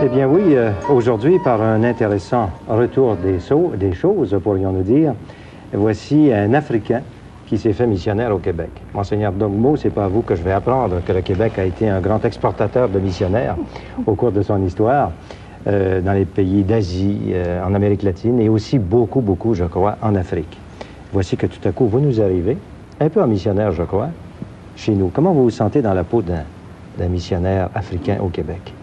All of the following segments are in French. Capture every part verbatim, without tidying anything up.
Eh bien oui, euh, aujourd'hui, par un intéressant retour des, so des choses, pourrions-nous dire, voici un Africain qui s'est fait missionnaire au Québec. Monseigneur Dogmo, c'est pas à vous que je vais apprendre que le Québec a été un grand exportateur de missionnaires au cours de son histoire, euh, dans les pays d'Asie, euh, en Amérique latine, et aussi beaucoup, beaucoup, je crois, en Afrique. Voici que tout à coup, vous nous arrivez, un peu en missionnaire, je crois, chez nous. Comment vous vous sentez dans la peau d'un d'un missionnaire africain au Québec?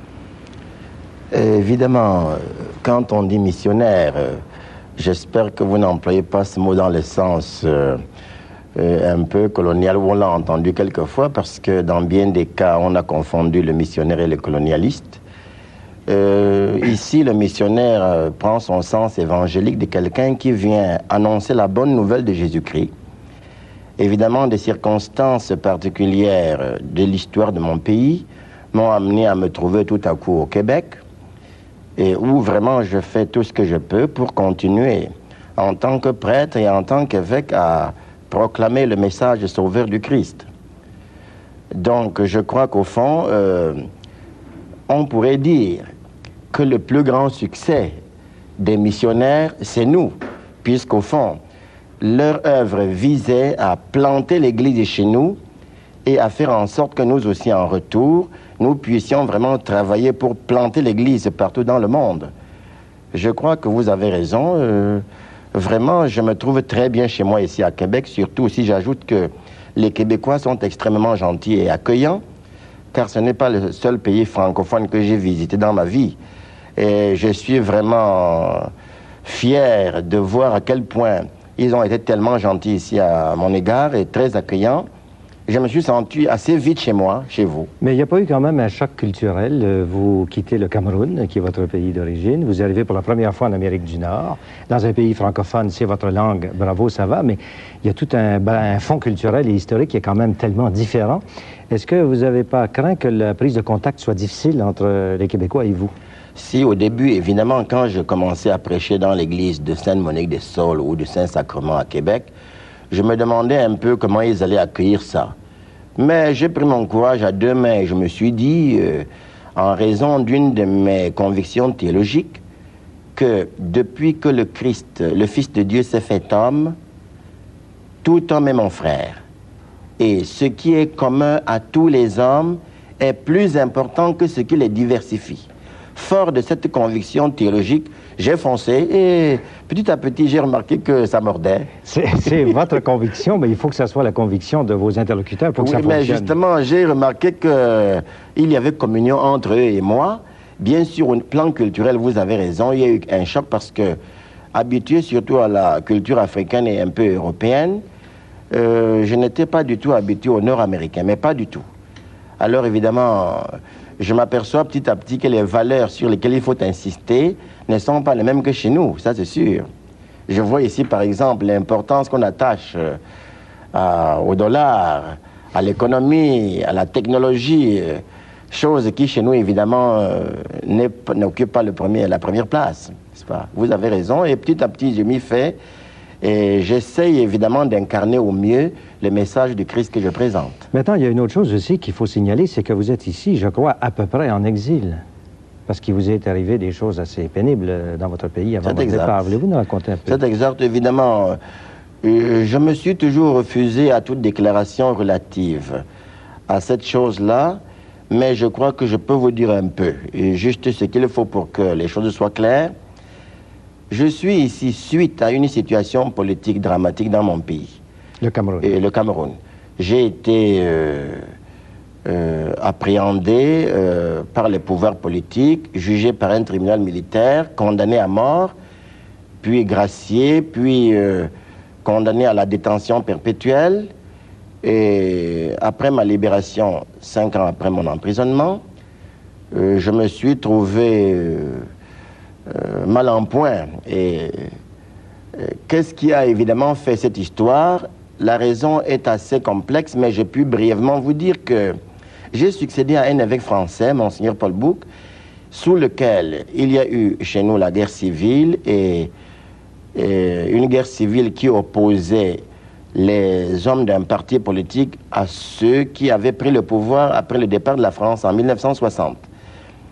Évidemment, quand on dit missionnaire, euh, j'espère que vous n'employez pas ce mot dans le sens euh, euh, un peu colonial, où on l'a entendu quelquefois, parce que dans bien des cas, on a confondu le missionnaire et le colonialiste. Euh, ici, le missionnaire euh, prend son sens évangélique de quelqu'un qui vient annoncer la bonne nouvelle de Jésus-Christ. Évidemment, des circonstances particulières de l'histoire de mon pays m'ont amené à me trouver tout à coup au Québec, et où vraiment je fais tout ce que je peux pour continuer en tant que prêtre et en tant qu'évêque à proclamer le message sauveur du Christ. Donc je crois qu'au fond, euh, on pourrait dire que le plus grand succès des missionnaires, c'est nous, puisqu'au fond, leur œuvre visait à planter l'Église chez nous et à faire en sorte que nous aussi, en retour, nous puissions vraiment travailler pour planter l'Église partout dans le monde. Je crois que vous avez raison. Euh, vraiment, je me trouve très bien chez moi ici à Québec, surtout si j'ajoute que les Québécois sont extrêmement gentils et accueillants, car ce n'est pas le seul pays francophone que j'ai visité dans ma vie. Et je suis vraiment fier de voir à quel point ils ont été tellement gentils ici à mon égard et très accueillants. Je me suis senti assez vite chez moi, chez vous. Mais il n'y a pas eu quand même un choc culturel. Vous quittez le Cameroun, qui est votre pays d'origine. Vous arrivez pour la première fois en Amérique du Nord. Dans un pays francophone, c'est votre langue, bravo, ça va. Mais il y a tout un, un fond culturel et historique qui est quand même tellement différent. Est-ce que vous n'avez pas craint que la prise de contact soit difficile entre les Québécois et vous? Si, au début, évidemment, quand je commençais à prêcher dans l'église de Sainte-Monique-des-Saules ou du Saint-Sacrement à Québec, je me demandais un peu comment ils allaient accueillir ça. Mais j'ai pris mon courage à deux mains et je me suis dit, euh, en raison d'une de mes convictions théologiques, que depuis que le Christ, le Fils de Dieu, s'est fait homme, tout homme est mon frère. Et ce qui est commun à tous les hommes est plus important que ce qui les diversifie. Fort de cette conviction théologique, j'ai foncé et petit à petit, j'ai remarqué que ça mordait. C'est votre conviction, mais il faut que ça soit la conviction de vos interlocuteurs pour que oui, ça fonctionne. Mais justement, j'ai remarqué qu'il y avait communion entre eux et moi. Bien sûr, au plan culturel, vous avez raison, il y a eu un choc parce que, habitué surtout à la culture africaine et un peu européenne, euh, je n'étais pas du tout habitué au nord-américain, mais pas du tout. Alors évidemment, je m'aperçois petit à petit que les valeurs sur lesquelles il faut insister ne sont pas les mêmes que chez nous, ça c'est sûr. Je vois ici par exemple l'importance qu'on attache euh, à, au dollar, à l'économie, à la technologie, euh, chose qui chez nous évidemment euh, n'occupe pas le premier, la première place, n'est-ce pas? Vous avez raison et petit à petit je m'y fais et j'essaye évidemment d'incarner au mieux le message du Christ que je présente. Maintenant, il y a une autre chose aussi qu'il faut signaler, c'est que vous êtes ici, je crois, à peu près en exil. Parce qu'il vous est arrivé des choses assez pénibles dans votre pays avant votre départ. Voulez-vous nous raconter un peu? C'est exact, évidemment. Euh, je me suis toujours refusé à toute déclaration relative à cette chose-là, mais je crois que je peux vous dire un peu, et juste ce qu'il faut pour que les choses soient claires. Je suis ici suite à une situation politique dramatique dans mon pays. Le Cameroun. Et le Cameroun. J'ai été euh, euh, appréhendé euh, par les pouvoirs politiques, jugé par un tribunal militaire, condamné à mort, puis gracié, puis euh, condamné à la détention perpétuelle. Et après ma libération, cinq ans après mon emprisonnement, euh, je me suis trouvé euh, euh, mal en point. Et euh, qu'est-ce qui a évidemment fait cette histoire? La raison est assez complexe, mais je puis brièvement vous dire que j'ai succédé à un évêque français, Monseigneur Paul Bouc, sous lequel il y a eu chez nous la guerre civile et, et une guerre civile qui opposait les hommes d'un parti politique à ceux qui avaient pris le pouvoir après le départ de la France en mille neuf cent soixante.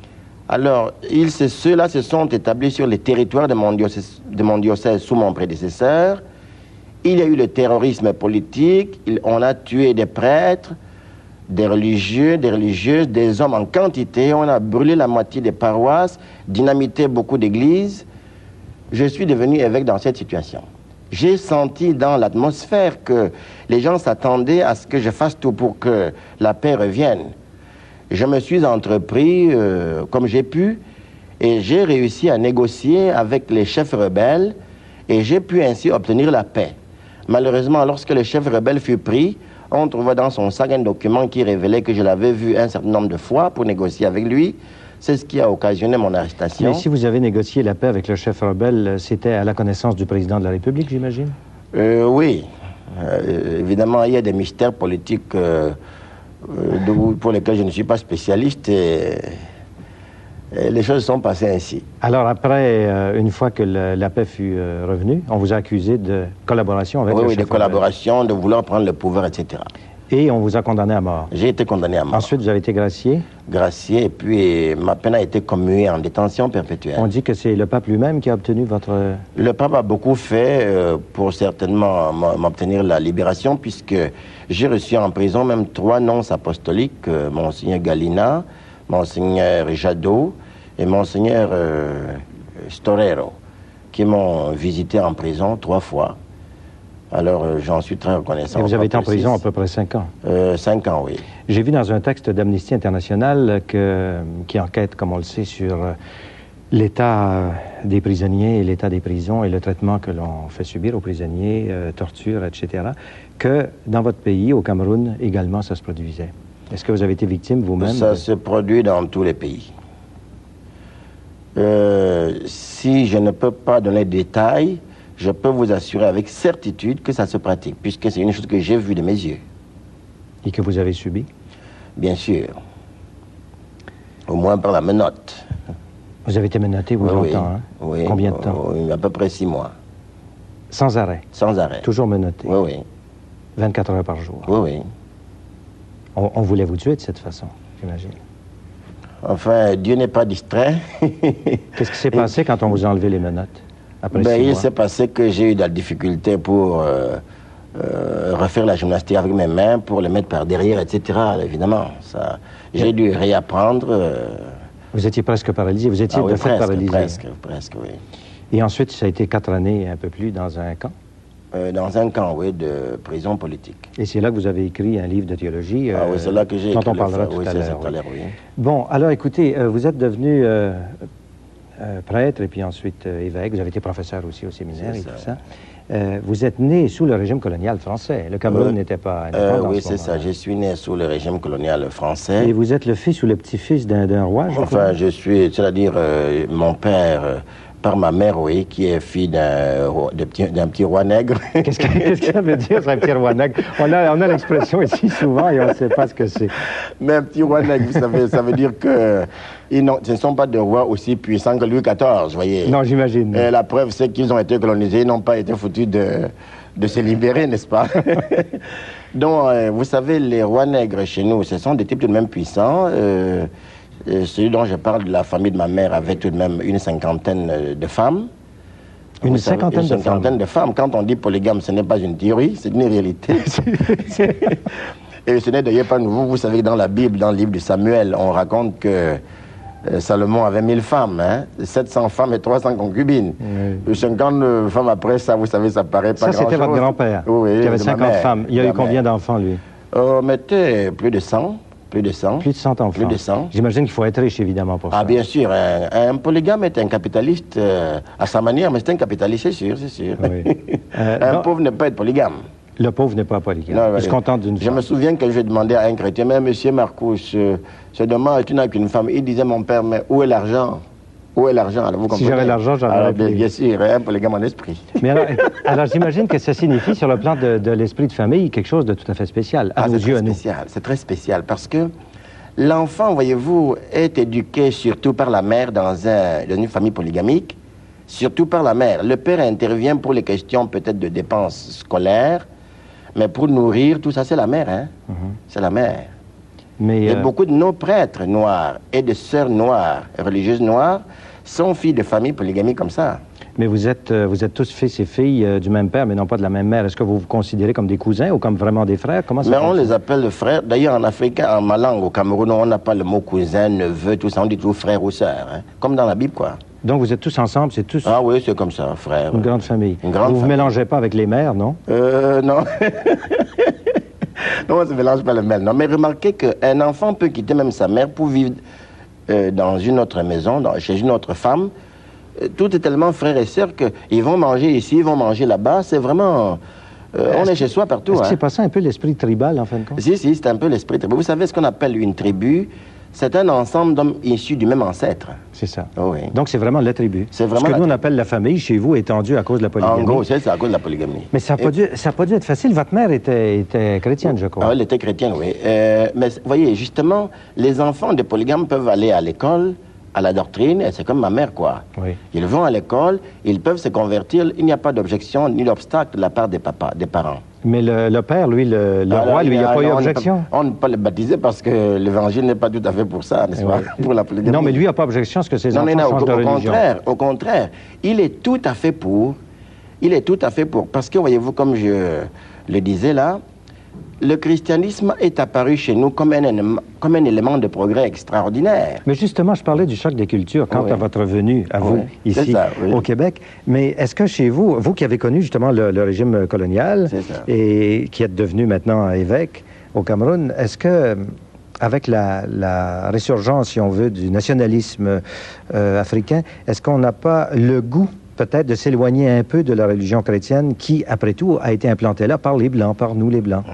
Alors, ils, ceux-là se sont établis sur les territoires de mon diocèse, de mon diocèse sous mon prédécesseur. Il y a eu le terrorisme politique, il, on a tué des prêtres, des religieux, des religieuses, des hommes en quantité. On a brûlé la moitié des paroisses, dynamité beaucoup d'églises. Je suis devenu évêque dans cette situation. J'ai senti dans l'atmosphère que les gens s'attendaient à ce que je fasse tout pour que la paix revienne. Je me suis entrepris euh, comme j'ai pu et j'ai réussi à négocier avec les chefs rebelles et j'ai pu ainsi obtenir la paix. Malheureusement, lorsque le chef rebelle fut pris, on trouvait dans son sac un document qui révélait que je l'avais vu un certain nombre de fois pour négocier avec lui. C'est ce qui a occasionné mon arrestation. Mais si vous avez négocié la paix avec le chef rebelle, c'était à la connaissance du président de la République, j'imagine? euh, Oui. Euh, évidemment, il y a des mystères politiques euh, euh, pour lesquels je ne suis pas spécialiste et, et les choses sont passées ainsi. Alors après, euh, une fois que le, la paix fut euh, revenue, on vous a accusé de collaboration avec oui, le oui, chef de collaboration, de vouloir prendre le pouvoir, et cetera. Et on vous a condamné à mort. J'ai été condamné à mort. Ensuite, vous avez été gracié. Gracié, et puis ma peine a été commuée en détention perpétuelle. On dit que c'est le pape lui-même qui a obtenu votre... Le pape a beaucoup fait euh, pour certainement m'obtenir la libération, puisque j'ai reçu en prison même trois nonces apostoliques, euh, Monseigneur Galina, Monseigneur Jadot et Monseigneur euh, Storero, qui m'ont visité en prison trois fois. Alors, euh, j'en suis très reconnaissant. Et vous avez été en prison à peu près cinq ans. Euh, cinq ans, oui. J'ai vu dans un texte d'Amnesty International que, qui enquête, comme on le sait, sur l'état des prisonniers et l'état des prisons et le traitement que l'on fait subir aux prisonniers, euh, torture, et cetera, que dans votre pays, au Cameroun, également, ça se produisait. Est-ce que vous avez été victime vous-même? Ça de... se produit dans tous les pays. Euh, si je ne peux pas donner des détails, je peux vous assurer avec certitude que ça se pratique, puisque c'est une chose que j'ai vue de mes yeux. Et que vous avez subi? Bien sûr. Au moins par la menotte. Vous avez été menotté, vous, oui, longtemps, hein? Oui. Combien de temps? Oui, à peu près six mois. Sans arrêt? Sans arrêt. Toujours menotté? Oui, oui. vingt-quatre heures par jour? Oui, oui. On, on voulait vous tuer de cette façon, j'imagine. Enfin, Dieu n'est pas distrait. Qu'est-ce qui s'est passé quand on vous a enlevé les menottes? Après ben, six il mois? s'est passé que j'ai eu de la difficulté pour euh, euh, refaire la gymnastique avec mes mains, pour les mettre par derrière, et cetera. Évidemment, ça, j'ai dû réapprendre. Euh... Vous étiez presque paralysé. Vous étiez ah, oui, de fait presque, paralysé. Presque, presque, oui. Et ensuite, ça a été quatre années, un peu plus, dans un camp? Euh, dans un camp, oui, de prison politique. Et c'est là que vous avez écrit un livre de théologie. Ah euh, oui, c'est là que j'ai écrit. Dont on parlera le... tout oui, à l'heure. Oui. Oui. Bon, alors écoutez, euh, vous êtes devenu euh, euh, prêtre et puis ensuite euh, évêque. Vous avez été professeur aussi au séminaire et ça. tout ça. Euh, vous êtes né sous le régime colonial français. Le Cameroun euh, n'était pas indépendant. Euh, oui, c'est ça. Je suis né sous le régime colonial français. Et vous êtes le fils ou le petit-fils d'un roi, je Enfin, crois? je suis, c'est-à-dire euh, mon père, euh, par ma mère, oui, qui est fille d'un petit, petit roi nègre. Qu'est-ce que, qu'est-ce que ça veut dire, un petit roi nègre? On a, on a l'expression ici souvent et on ne sait pas ce que c'est. Mais un petit roi nègre, vous savez, ça veut dire que ils ce ne sont pas des rois aussi puissants que Louis quatorze, vous voyez. Non, j'imagine. Et la preuve, c'est qu'ils ont été colonisés, ils n'ont pas été foutus de, de se libérer, n'est-ce pas? Donc, euh, vous savez, les rois nègres chez nous, ce sont des types tout de même puissants. Euh, celui dont je parle de la famille de ma mère avait tout de même une cinquantaine de femmes. Une vous cinquantaine, savez, une de, cinquantaine femmes. de femmes. Quand on dit polygame, ce n'est pas une théorie, c'est une réalité. Et ce n'est d'ailleurs pas nouveau. Vous savez que dans la Bible, dans le livre de Samuel, on raconte que Salomon avait mille femmes, hein, sept cents femmes et trois cents concubines. Oui. cinquante femmes après ça, vous savez, ça paraît pas grand-chose. Ça, c'était votre grand-père, oui, qui avait cinquante femmes. Il y a eu combien d'enfants, lui? On mettait plus de cent. Plus de cent. Plus de cent enfants. Plus de cent. J'imagine qu'il faut être riche, évidemment, pour ah, ça. Ah, bien sûr. Un, un polygame est un capitaliste euh, à sa manière, mais c'est un capitaliste, c'est sûr, c'est sûr. Oui. Euh, un non, pauvre ne peut pas être polygame. Le pauvre n'est pas polygame. Non, il se contente d'une femme. Je me souviens que je demandais à un chrétien, mais monsieur Marcus, euh, c'est dommage, tu n'as qu'une femme. Il disait, mon père, mais où est l'argent? Où est l'argent? Alors, vous comprenez? Si j'avais l'argent, j'en aurais bien, bien sûr, un polygame en esprit. Mais alors, alors j'imagine que ça signifie, sur le plan de, de l'esprit de famille, quelque chose de tout à fait spécial, à ah, nos yeux, à nous. C'est très spécial, parce que l'enfant, voyez-vous, est éduqué surtout par la mère dans, un, dans une famille polygamique, surtout par la mère. Le père intervient pour les questions peut-être de dépenses scolaires, mais pour nourrir, tout ça, c'est la mère, hein? Mm-hmm. C'est la mère. Mais, et euh... beaucoup de nos prêtres noirs et de sœurs noires, religieuses noires, sont filles de familles polygamiques comme ça. Mais vous êtes, euh, vous êtes tous fils et filles euh, du même père, mais non pas de la même mère. Est-ce que vous vous considérez comme des cousins ou comme vraiment des frères? Comment ça Mais fonctionne? on les appelle frères. D'ailleurs, en africain, en ma langue, au Cameroun, on n'a pas le mot cousin, neveu, tout ça. On dit toujours frère ou sœur, hein, comme dans la Bible, quoi. Donc vous êtes tous ensemble, c'est tous... Ah oui, c'est comme ça, frère. Une grande famille. Une grande vous ne vous famille. mélangez pas avec les mères, non? Euh, non. Non, on ne se mélange pas le même. Non, mais remarquez qu'un enfant peut quitter même sa mère pour vivre euh, dans une autre maison, dans, chez une autre femme. Euh, tout est tellement frère et sœur qu'ils vont manger ici, ils vont manger là-bas. C'est vraiment... Euh, on est chez soi partout. Est-ce que hein. c'est pas ça un peu l'esprit tribal, en fin de compte? Si, si, c'est un peu l'esprit tribal. Vous savez ce qu'on appelle une tribu? C'est un ensemble d'hommes issus du même ancêtre. C'est ça. Oh oui. Donc c'est vraiment la tribu. C'est vraiment Ce que la nous on tribu. appelle la famille, chez vous, étendue à cause de la polygamie. En gros, c'est c'est à cause de la polygamie. Mais ça n'a pas, dû- ça a pas dû être facile. Votre mère était, était chrétienne, je crois. Ah, elle était chrétienne, oui. Euh, mais vous voyez, justement, les enfants de polygames peuvent aller à l'école, à la doctrine, et c'est comme ma mère, quoi. Oui. Ils vont à l'école, ils peuvent se convertir, il n'y a pas d'objection ni d'obstacle de la part des papas, des parents. Mais le, le père, lui, le, le Alors, roi, lui, il n'y a ah, pas eu non, on ne peut- objection. On ne peut pas le baptiser parce que l'évangile n'est pas tout à fait pour ça, n'est-ce pas? Pour la polygamie. Non, mais lui n'a pas objection à ce que ses Non, enfants mais non, changent au, de au religion. contraire, au contraire, il est tout à fait pour. Il est tout à fait pour. Parce que, voyez-vous, comme je le disais là, le christianisme est apparu chez nous comme un, élément- comme un élément de progrès extraordinaire. Mais justement, je parlais du choc des cultures quant Oui. à votre venue, à vous, Oui, c'est ici, ça, oui. au Québec. Mais est-ce que chez vous, vous qui avez connu justement le, le régime colonial C'est ça. et qui êtes devenu maintenant évêque au Cameroun, est-ce que, avec la, la résurgence, si on veut, du nationalisme euh, africain, est-ce qu'on n'a pas le goût peut-être de s'éloigner un peu de la religion chrétienne qui, après tout, a été implantée là par les Blancs, par nous les Blancs?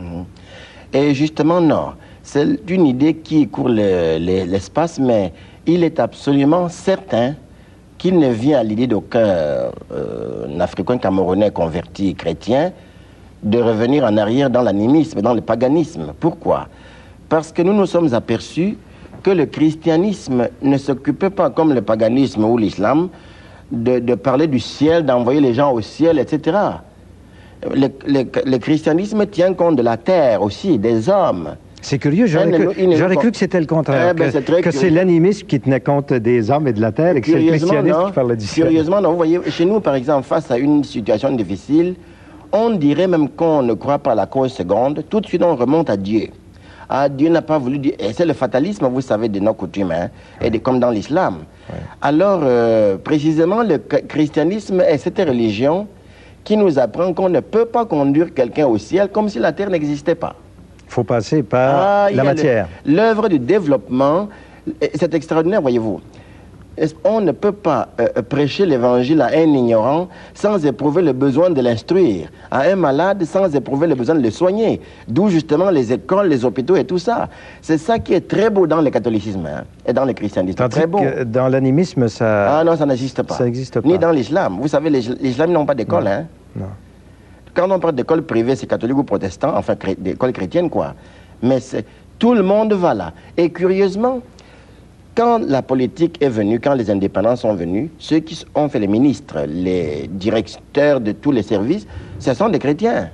Et justement, non. C'est une idée qui court le- le- l'espace, mais il est absolument certain qu'il ne vient à l'idée d'aucun euh, Africain camerounais converti chrétien de revenir en arrière dans l'animisme, dans le paganisme. Pourquoi? Parce que nous nous sommes aperçus que le christianisme ne s'occupait pas, comme le paganisme ou l'islam, de, de parler du ciel, d'envoyer les gens au ciel, et cetera. Le, le- le christianisme tient compte de la terre aussi, des hommes. C'est curieux, j'aurais Elle ne- cru, il ne- j'aurais cru que c'était le contraire, Eh ben, c'est très que, que c'est curieux. l'animisme qui tenait compte des hommes et de la terre et que c'est le Curieusement, christianisme non. qui parlait du ciel. Curieusement, non. Vous voyez, chez nous, par exemple, face à une situation difficile, on dirait même qu'on ne croit pas à la cause seconde, tout de suite on remonte à Dieu. Ah, Dieu n'a pas voulu dire. Et c'est le fatalisme, vous savez, de nos coutumes, hein, et de, comme dans l'islam. Ouais. Alors, euh, précisément, le ch- christianisme est cette religion qui nous apprend qu'on ne peut pas conduire quelqu'un au ciel comme si la terre n'existait pas. Il faut passer par Ah, il y la a le- matière. L'œuvre du développement, et c'est extraordinaire, voyez-vous. Est-ce- On ne peut pas euh, prêcher l'évangile à un ignorant sans éprouver le besoin de l'instruire, à un malade sans éprouver le besoin de le soigner. D'où justement les écoles, les hôpitaux et tout ça. C'est ça qui est très beau dans le catholicisme hein, et dans le christianisme. Tandis Très beau. que dans l'animisme, ça... Ah non, ça n'existe pas. Ça n'existe pas. Ni dans l'islam. Vous savez, les, les islamiques n'ont pas d'école. Non. Hein. Non. Quand on parle d'école privée, c'est catholique ou protestant, enfin cré- d'école chrétienne, quoi. Mais c'est, tout le monde va là. Et curieusement, quand la politique est venue, quand les indépendants sont venus, ceux qui ont fait les ministres, les directeurs de tous les services, ce sont des chrétiens.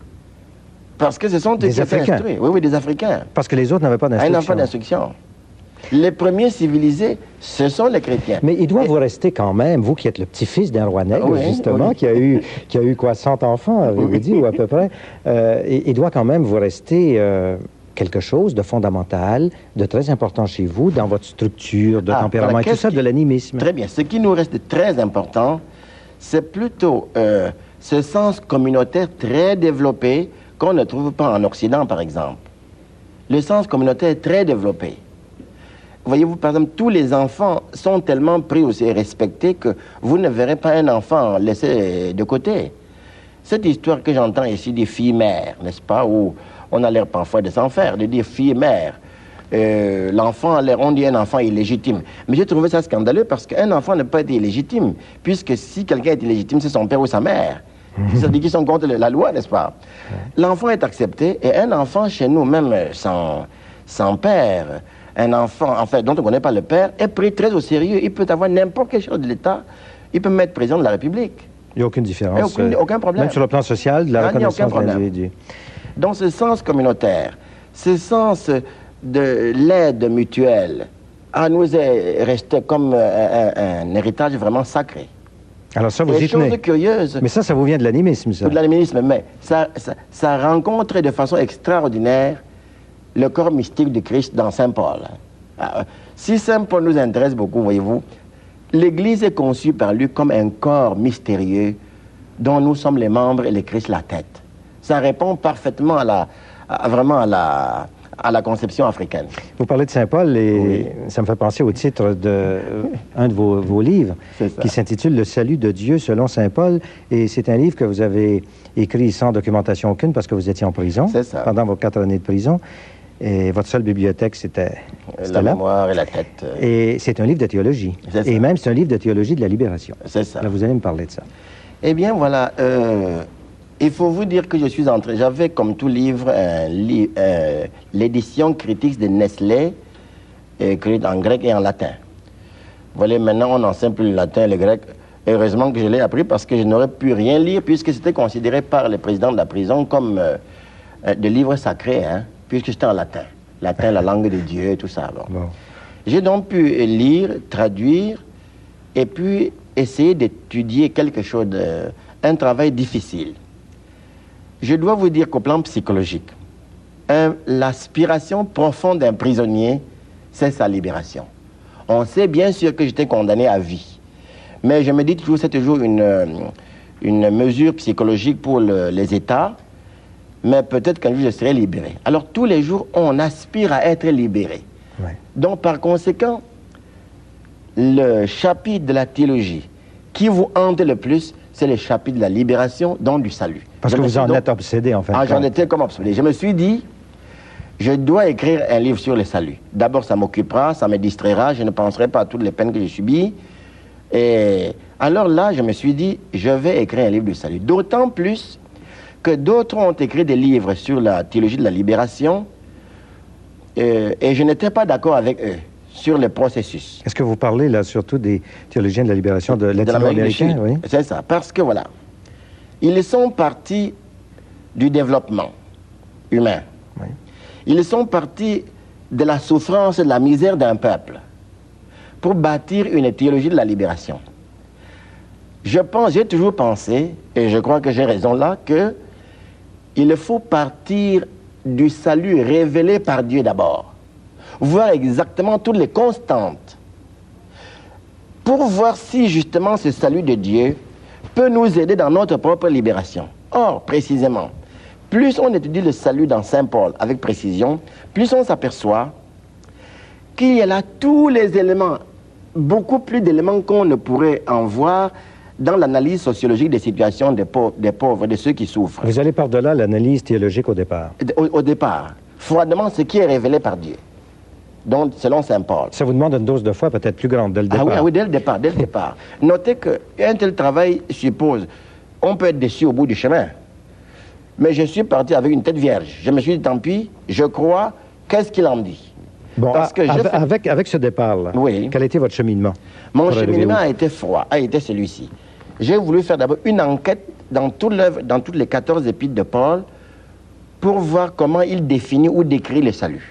Parce que ce sont Des qui étaient Africains. instruits. Oui, oui, des Africains. Parce que les autres n'avaient pas Ah, ils n'ont d'instruction. pas d'instruction. Les premiers civilisés, ce sont les chrétiens. Mais il doit Et- vous rester quand même, vous qui êtes le petit-fils d'un roi nègre, Oui, justement, oui. qui a eu, qui a eu quoi, cent enfants, avez-vous Oui. dit, ou à peu près, euh, il, il doit quand même vous rester euh, quelque chose de fondamental, de très important chez vous, dans votre structure, de Ah, tempérament voilà, et tout qu'est-ce ça, qui- de l'animisme. Très bien. Ce qui nous reste de très important, c'est plutôt euh, ce sens communautaire très développé qu'on ne trouve pas en Occident, par exemple. Le sens communautaire est très développé. Voyez-vous, par exemple, tous les enfants sont tellement pris aussi et respectés que vous ne verrez pas un enfant laissé de côté. Cette histoire que j'entends ici des filles-mères, n'est-ce pas, où on a l'air parfois de s'en faire, de dire fille-mère. Euh, l'enfant a l'air, on dit un enfant illégitime. Mais j'ai trouvé ça scandaleux parce qu'un enfant ne peut pas être illégitime, puisque si quelqu'un est illégitime, c'est son père ou sa mère. C'est-à-dire qu'ils sont contre la loi, n'est-ce pas? L'enfant est accepté, et un enfant chez nous, même sans, sans père, un enfant, en fait, dont on ne connaît pas le père, est pris très au sérieux. Il peut avoir n'importe quelle chose de l'État. Il peut mettre président de la République. Il n'y a aucune différence. Il y a aucune- euh, aucun problème. Même sur le plan social, de la Ah, il n'y a aucun reconnaissance de problème. l'individu. Dans ce sens communautaire, ce sens de l'aide mutuelle à nous est resté comme un, un, un héritage vraiment sacré. Alors ça, vous y tenez. Chose curieuse. Mais ça, ça vous vient de l'animisme, ça. De l'animisme, mais ça, ça, ça rencontre de façon extraordinaire le corps mystique de Christ dans Saint Paul. Alors, si Saint Paul nous intéresse beaucoup, voyez-vous, l'Église est conçue par lui comme un corps mystérieux dont nous sommes les membres et le Christ la tête. Ça répond parfaitement à la, à, vraiment à la, à la conception africaine. Vous parlez de Saint Paul et oui. ça me fait penser au titre d'un de, euh, de vos, vos livres qui s'intitule « Le salut de Dieu selon Saint Paul ». Et c'est un livre que vous avez écrit sans documentation aucune parce que vous étiez en prison pendant vos quatre années de prison. Et votre seule bibliothèque, c'était la là. mémoire et la tête. Euh... Et c'est un livre de théologie. Et même, c'est un livre de théologie de la libération. C'est ça. Là, vous allez me parler de ça. Eh bien, voilà. Euh, il faut vous dire que je suis entré... J'avais, comme tout livre, un li euh, l'édition critique de Nestlé, écrite en grec et en latin. Vous voyez, maintenant, on enseigne plus le latin et le grec. Heureusement que je l'ai appris parce que je n'aurais pu rien lire puisque c'était considéré par le président de la prison comme euh, des livres sacrés, hein, puisque c'était en latin. Latin, la langue de Dieu et tout ça. Bon. Bon. J'ai donc pu lire, traduire et puis essayer d'étudier quelque chose, de, un travail difficile. Je dois vous dire qu'au plan psychologique, l'aspiration profonde d'un prisonnier, c'est sa libération. On sait bien sûr que j'étais condamné à vie. Mais je me dis toujours, c'est toujours une, une mesure psychologique pour le, les États, mais peut-être qu'un jour je serai libéré. Alors tous les jours, on aspire à être libéré. Ouais. Donc par conséquent, le chapitre de la théologie qui vous hante le plus, c'est le chapitre de la libération, donc du salut. Parce je que vous en donc... êtes obsédé, en fait. Ah, j'en étais comme obsédé. Je me suis dit, je dois écrire un livre sur le salut. D'abord, ça m'occupera, ça me distraira, je ne penserai pas à toutes les peines que j'ai subies. Et alors là, je me suis dit, je vais écrire un livre du salut. D'autant plus que d'autres ont écrit des livres sur la théologie de la libération, euh, et je n'étais pas d'accord avec eux sur le processus. Est-ce que vous parlez là surtout des théologiens de la libération de latino-américains? Oui. C'est ça, parce que voilà, ils sont partis du développement humain. Oui. Ils sont partis de la souffrance et de la misère d'un peuple pour bâtir une théologie de la libération. Je pense, j'ai toujours pensé, et je crois que j'ai raison là, que il faut partir du salut révélé par Dieu d'abord. Voir exactement toutes les constantes pour voir si justement ce salut de Dieu peut nous aider dans notre propre libération. Or, précisément, plus on étudie le salut dans Saint Paul avec précision, plus on s'aperçoit qu'il y a là tous les éléments, beaucoup plus d'éléments qu'on ne pourrait en voir dans l'analyse sociologique des situations des pauvres, des pauvres, de ceux qui souffrent. Vous allez par-delà l'analyse théologique au départ. Au, au départ, froidement, ce qui est révélé par Dieu. Donc, selon Saint Paul. Ça vous demande une dose de foi peut-être plus grande dès le départ. Ah oui, ah oui, dès le départ, dès le départ. Notez qu'un tel travail suppose, on peut être déçu au bout du chemin. Mais je suis parti avec une tête vierge. Je me suis dit, tant pis, je crois, qu'est-ce qu'il en dit? Bon, Parce que avec, fais... avec, avec ce départ-là, oui. Quel était votre cheminement? Mon cheminement a été froid, a été celui-ci. J'ai voulu faire d'abord une enquête dans, tout dans toutes les quatorze épîtres de Paul pour voir comment il définit ou décrit le salut.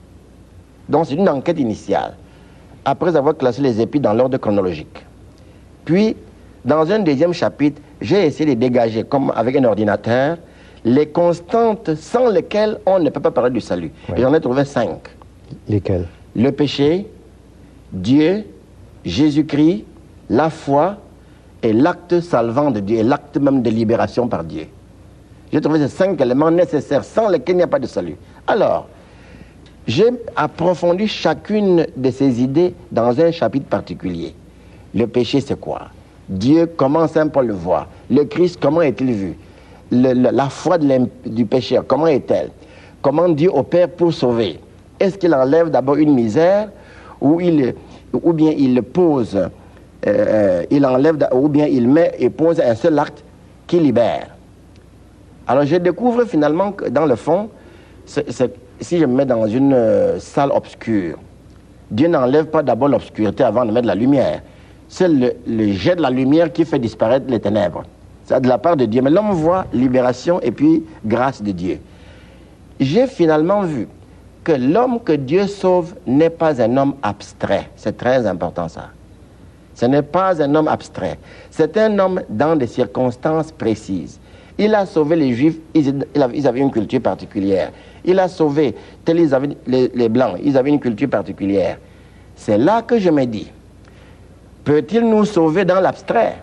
Donc c'est une enquête initiale, après avoir classé les épîtres dans l'ordre chronologique. Puis, dans un deuxième chapitre, j'ai essayé de dégager, comme avec un ordinateur, les constantes sans lesquelles on ne peut pas parler du salut. Oui. Et j'en ai trouvé cinq. Lesquelles? Le péché, Dieu, Jésus-Christ, la foi et l'acte salvant de Dieu, et l'acte même de libération par Dieu. J'ai trouvé ces cinq éléments nécessaires sans lesquels il n'y a pas de salut. Alors, j'ai approfondi chacune de ces idées dans un chapitre particulier. Le péché, c'est quoi? Dieu, comment Saint Paul le voit? Le Christ, comment est-il vu? Le, le, la foi de du pécheur, comment est-elle? Comment Dieu opère pour sauver? Est-ce qu'il enlève d'abord une misère ou, il, ou bien il pose, euh, il enlève, ou bien il met et pose un seul acte qui libère? Alors je découvre finalement que dans le fond, c'est, c'est, si je me mets dans une euh, salle obscure, Dieu n'enlève pas d'abord l'obscurité avant de mettre la lumière. C'est le, le jet de la lumière qui fait disparaître les ténèbres. C'est de la part de Dieu. Mais l'homme voit libération et puis grâce de Dieu. J'ai finalement vu que l'homme que Dieu sauve n'est pas un homme abstrait. C'est très important ça. Ce n'est pas un homme abstrait. C'est un homme dans des circonstances précises. Il a sauvé les Juifs, ils, ils avaient une culture particulière. Il a sauvé tel ils avaient, les, les Blancs, ils avaient une culture particulière. C'est là que je me dis, peut-il nous sauver dans l'abstrait?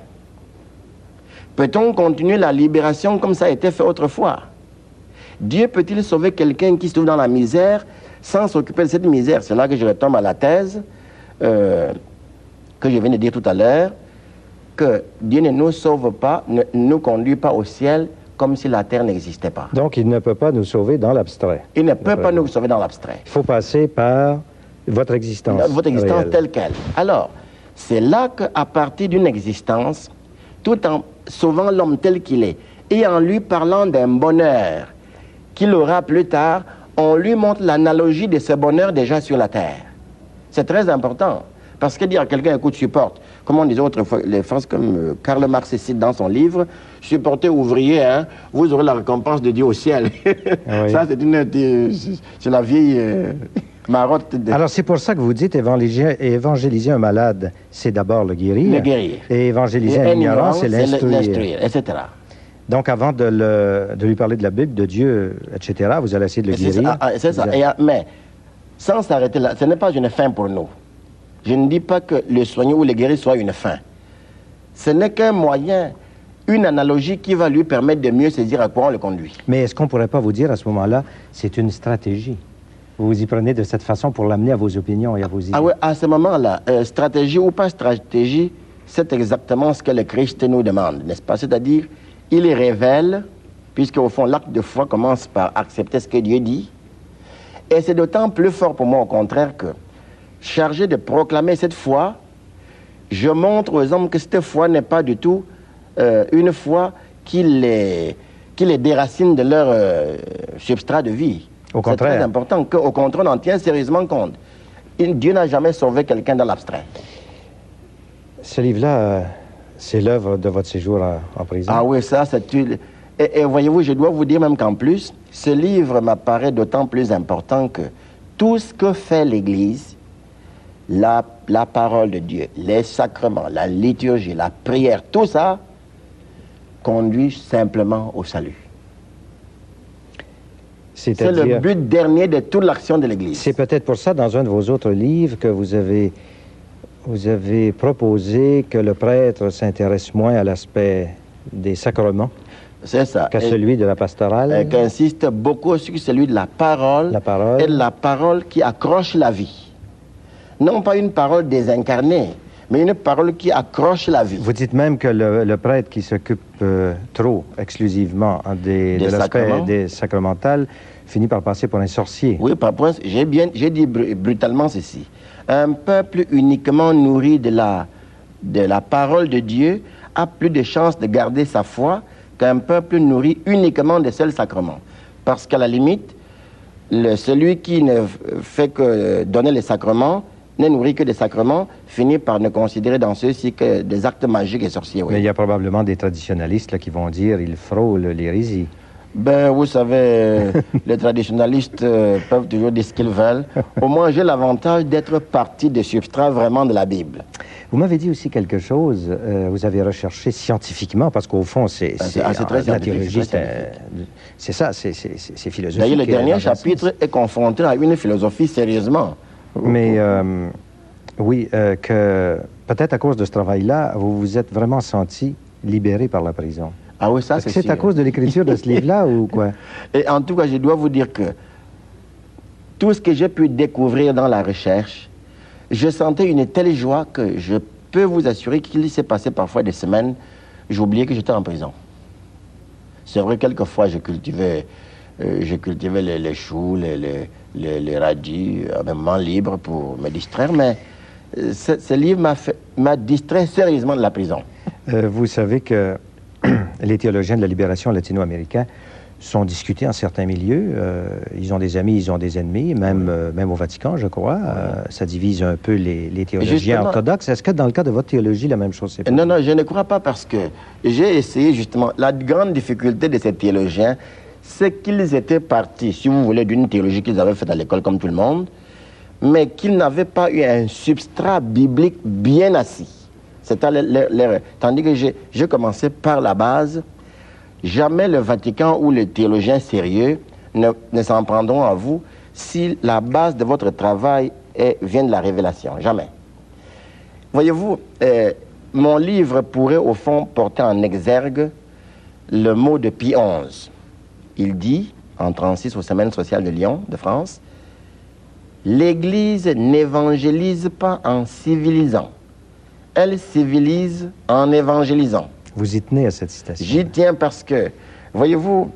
Peut-on continuer la libération comme ça a été fait autrefois? Dieu peut-il sauver quelqu'un qui se trouve dans la misère sans s'occuper de cette misère? C'est là que je retombe à la thèse euh, que je viens de dire tout à l'heure, que Dieu ne nous sauve pas, ne nous conduit pas au ciel comme si la terre n'existait pas. Donc, il ne peut pas nous sauver dans l'abstrait. Il ne peut pas nous sauver dans l'abstrait. Il faut passer par votre existence. Votre existence réelle. telle qu'elle. Alors, c'est là qu'à partir d'une existence, tout en sauvant l'homme tel qu'il est, et en lui parlant d'un bonheur qu'il aura plus tard, on lui montre l'analogie de ce bonheur déjà sur la terre. C'est très important. Parce que dire à quelqu'un, écoute, supporte, comme on disait autrefois, les phrases comme euh, Karl Marx cite dans son livre, supportez ouvrier, hein, vous aurez la récompense de Dieu au ciel. Oui. Ça, c'est une, c'est la vieille euh, marotte. De... Alors, c'est pour ça que vous dites évangéliser, évangéliser un malade, c'est d'abord le guérir. Le guérir. Et évangéliser un ignorant, c'est l'instruire, et cetera. Donc, avant de, le, de lui parler de la Bible, de Dieu, et cetera, vous allez essayer de le guérir. C'est ça. Et, mais, sans s'arrêter là, ce n'est pas une fin pour nous. Je ne dis pas que le soigner ou le guérir soit une fin. Ce n'est qu'un moyen, une analogie qui va lui permettre de mieux saisir à quoi on le conduit. Mais est-ce qu'on ne pourrait pas vous dire à ce moment-là, c'est une stratégie? Vous vous y prenez de cette façon pour l'amener à vos opinions et à vos idées. Ah oui, à ce moment-là, euh, stratégie ou pas stratégie, c'est exactement ce que le Christ nous demande, n'est-ce pas? C'est-à-dire, il révèle, puisque au fond, l'acte de foi commence par accepter ce que Dieu dit. Et c'est d'autant plus fort pour moi, au contraire, que chargé de proclamer cette foi, je montre aux hommes que cette foi n'est pas du tout euh, une foi qui les, qui les déracine de leur euh, substrat de vie. Au contraire. C'est très important qu'au contraire, on en tient sérieusement compte. Dieu n'a jamais sauvé quelqu'un dans l'abstrait. Ce livre-là, euh, c'est l'œuvre de votre séjour en, en prison. Ah oui, ça, c'est... Et, et voyez-vous, je dois vous dire même qu'en plus, ce livre m'apparaît d'autant plus important que tout ce que fait l'Église, La, la parole de Dieu, les sacrements, la liturgie, la prière, tout ça conduit simplement au salut. C'est le but dernier de toute l'action de l'Église. C'est peut-être pour ça, dans un de vos autres livres, que vous avez, vous avez proposé que le prêtre s'intéresse moins à l'aspect des sacrements. C'est ça. Qu'à celui de la pastorale. Qu'insiste beaucoup sur celui de la parole, la parole. Et de la parole qui accroche la vie. Non pas une parole désincarnée, mais une parole qui accroche la vie. Vous dites même que le, le prêtre qui s'occupe euh, trop exclusivement des, des de l'aspect des sacramental finit par passer pour un sorcier. Oui, par point, j'ai bien, j'ai dit brutalement ceci. Un peuple uniquement nourri de la, de la parole de Dieu a plus de chances de garder sa foi qu'un peuple nourri uniquement des seuls sacrements. Parce qu'à la limite, le, celui qui ne fait que donner les sacrements n'est nourri que des sacrements, finit par ne considérer dans ceux-ci que des actes magiques et sorciers. Oui. Mais il y a probablement des traditionalistes là, qui vont dire qu'ils frôlent l'hérésie. Ben, vous savez, les traditionalistes euh, peuvent toujours dire ce qu'ils veulent. Au moins, j'ai l'avantage d'être parti des substrats vraiment de la Bible. Vous m'avez dit aussi quelque chose, euh, vous avez recherché scientifiquement, parce qu'au fond, c'est... C'est ah, très scientifique. C'est ça, c'est philosophique. D'ailleurs, le dernier chapitre est confronté à une philosophie sérieusement. Mais euh, oui, euh, que peut-être à cause de ce travail-là, vous vous êtes vraiment senti libéré par la prison. Ah oui, ça c'est C'est à cause de l'écriture de ce livre-là ou quoi? Et en tout cas, je dois vous dire que tout ce que j'ai pu découvrir dans la recherche, je sentais une telle joie que je peux vous assurer qu'il s'est passé parfois des semaines, j'oubliais que j'étais en prison. C'est vrai, quelquefois, je cultivais, euh, je cultivais les, les choux, les, les, les, les radis, à un moment libre pour me distraire, mais euh, ce, ce livre m'a distrait sérieusement de la prison. Euh, vous savez que les théologiens de la libération latino-américains sont discutés en certains milieux. Euh, ils ont des amis, ils ont des ennemis, même, oui. euh, même au Vatican, je crois. Euh, ça divise un peu les, les théologiens justement, orthodoxes. Est-ce que dans le cas de votre théologie, la même chose s'est passée? Non, non, je ne crois pas parce que j'ai essayé justement... La grande difficulté de ces théologiens, c'est qu'ils étaient partis, si vous voulez, d'une théologie qu'ils avaient faite à l'école comme tout le monde, mais qu'ils n'avaient pas eu un substrat biblique bien assis. C'était l'erreur. Tandis que j'ai commencé par la base. Jamais le Vatican ou les théologiens sérieux ne, ne s'en prendront à vous si la base de votre travail est, vient de la révélation. Jamais. Voyez-vous, euh, mon livre pourrait au fond porter en exergue le mot de Pie onze. Il dit, en trente-six aux Semaines sociales de Lyon, de France, « L'Église n'évangélise pas en civilisant. Elle civilise en évangélisant. » Vous y tenez à cette citation? J'y tiens parce que, voyez-vous,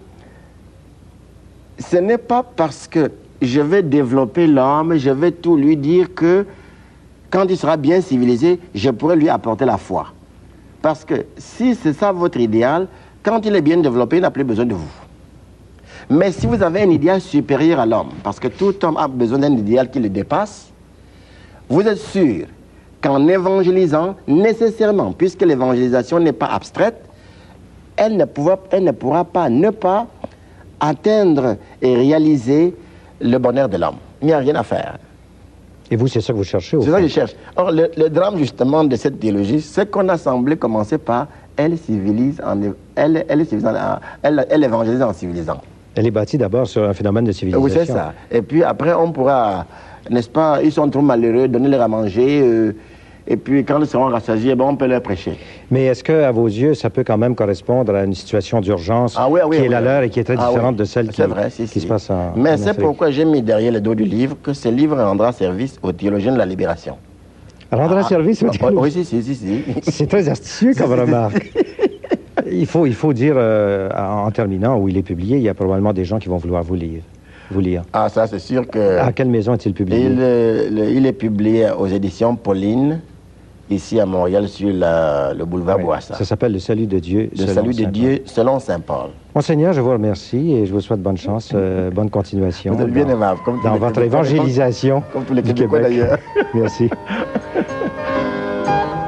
ce n'est pas parce que je vais développer l'homme, je vais tout lui dire que quand il sera bien civilisé, je pourrai lui apporter la foi. Parce que si c'est ça votre idéal, quand il est bien développé, il n'a plus besoin de vous. Mais si vous avez un idéal supérieur à l'homme, parce que tout homme a besoin d'un idéal qui le dépasse, vous êtes sûr qu'en évangélisant, nécessairement, puisque l'évangélisation n'est pas abstraite, elle ne, pourra, elle ne pourra pas ne pas atteindre et réaliser le bonheur de l'homme. Il n'y a rien à faire. Et vous, c'est ça que vous cherchez? C'est ça que je cherche. Or, le, le drame, justement, de cette théologie, c'est qu'on a semblé commencer par elle civilise en, elle, elle, civilise en, elle, elle évangélise en civilisant. Elle est bâtie d'abord sur un phénomène de civilisation. Oui, c'est ça. Et puis après, on pourra, n'est-ce pas, ils sont trop malheureux, donnez-leur à manger, euh, et puis quand ils seront rassasiés, bon, on peut leur prêcher. Mais est-ce que, à vos yeux, ça peut quand même correspondre à une situation d'urgence ah, oui, oui, qui oui, est la oui. leur et qui est très ah, différente oui. de celle qui, vrai, si, qui si. se passe en Mais en c'est Afrique. pourquoi j'ai mis derrière le dos du livre que ce livre rendra service aux théologiens de la libération. Rendra ah, service aux ah, théologiens? Oui, si, si, si. si. C'est très astucieux comme remarque. Il faut, il faut dire, euh, en terminant, où il est publié, il y a probablement des gens qui vont vouloir vous lire. Vous lire. Ah, ça, c'est sûr que... À quelle maison est-il publié? Il, le, il est publié aux éditions Pauline, ici à Montréal, sur la, le boulevard Oui. Bourassa. Ça s'appelle Le Salut de Dieu. Le Salut de Dieu selon Saint Paul. Monseigneur, je vous remercie et je vous souhaite bonne chance, euh, bonne continuation. Vous êtes bien dans, aimable. Comme tous dans les votre Québécois, évangélisation comme tous les du Québécois Québec. d'ailleurs. Merci.